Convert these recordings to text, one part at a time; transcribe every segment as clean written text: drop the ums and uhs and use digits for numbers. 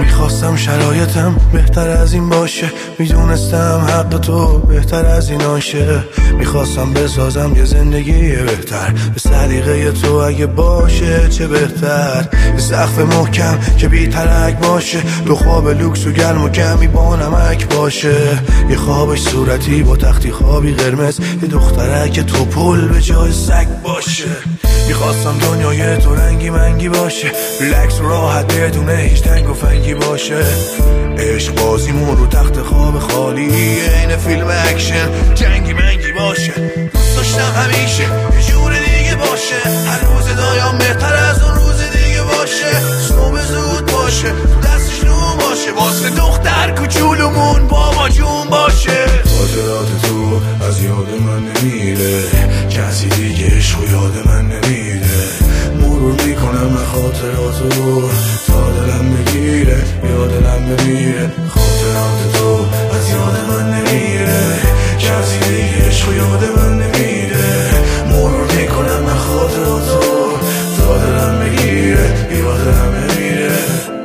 میخواستم شرایطم بهتر از این باشه، میدونستم حق تو بهتر از این آشه. میخواستم بسازم یه زندگی بهتر به سلیقه تو، اگه باشه چه بهتر. یه سقف محکم که بی ترک باشه، دو خواب لوکس و گرم و کمی با نمک باشه. یه خوابش صورتی با تختی خوابی قرمز، یه دخترک تو پل به جای سگ باشه. میخواستم دنیای تو رنگی منگی باشه، ریلکس و راحت بدون هیچ تنگ و فنگی باشه. عشق بازیمون رو تخت خواب خالی، این فیلم اکشن جنگی منگی باشه. دوست داشتم همیشه یه جور دیگه باشه، هر روز دایم بهتر از اون روز دیگه باشه. صبح زود باشه، تو دستش نون باشه، واسه دختر کوچولومون بابا جون باشه. خاطرات تو از یاد من نمیره، کسی دیگه عشق و یاد من نمیره. مرور میکنم خاطراتو تا دلم بگیره یا دلم بمیره. خاطرات تو از یاد من نمیره، کسی دیگه عشق و یاد من نمیره. مرور میکنم خاطراتو تا دلم بگیره یا دلم بمیره.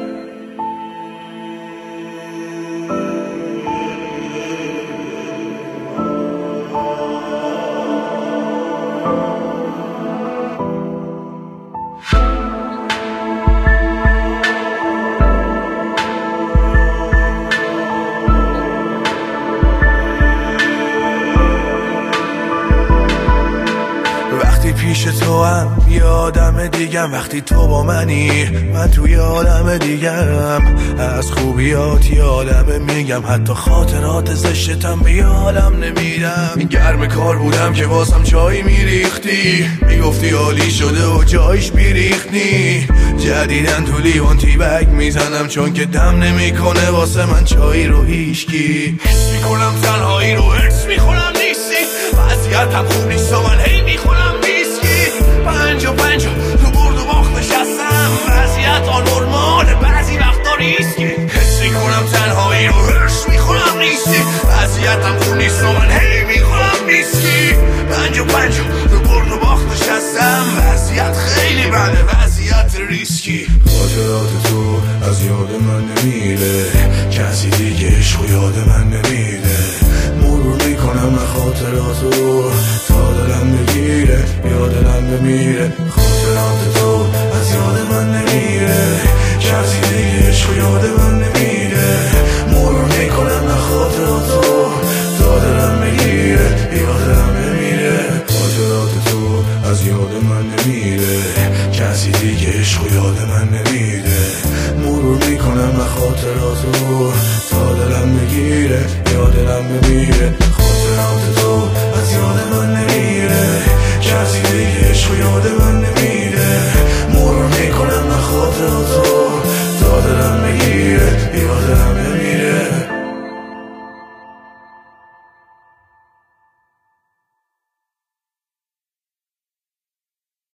پیش تو هم یه آدم دیگم، وقتی تو با منی من توی عالم دیگم. از خوبیات یادم میگم، حتی خاطرات زشتم به یادم نمیدم. این گرم کار بودم که واسم چای میریختی، میگفتی عالی شده و جایش بیریختی. جدیدن تو لیوان تی بگ میزنم، چون که دم نمیکنه واسه من چای رو هیشکی. حس میکنم تنهایی رو حس میخونم نیستی، وضعیتم خوب نیست و من هی میخونم پنج و تو برد و باخت نشستم. وضعیت آنورماله، بعضی وقتا ریسکی. حس میکنم تنهایی رو هرش میخونم نیستی، وضعیتم خوب نیست و من هی میخونم نیستی. پنج و تو برد و باخت نشستم. وضعیت خیلی بده، وضعیت ریسکی. خاطرات تو از یاد من نمیره، کسی دیگه عشق و یاد من نمیره. مرور میکنم خاطراتو تا دلم بگیره یا دلم بمیره. خاطرات تو از یاد من نمیره، کسی دیگه عشق و یاد من نمیره. مرور میکنم خاطراتو تا دلم بگیره یا دلم بمیره. خاطرات تو از یاد من نمیره، کسی دیگه عشق و یاد من نمیره. مرور میکنم خاطراتو تا دلم بگیره یا دلم بمیره. خاطرات تو از یاد من نمیره، کسی دیگه عشق و یاد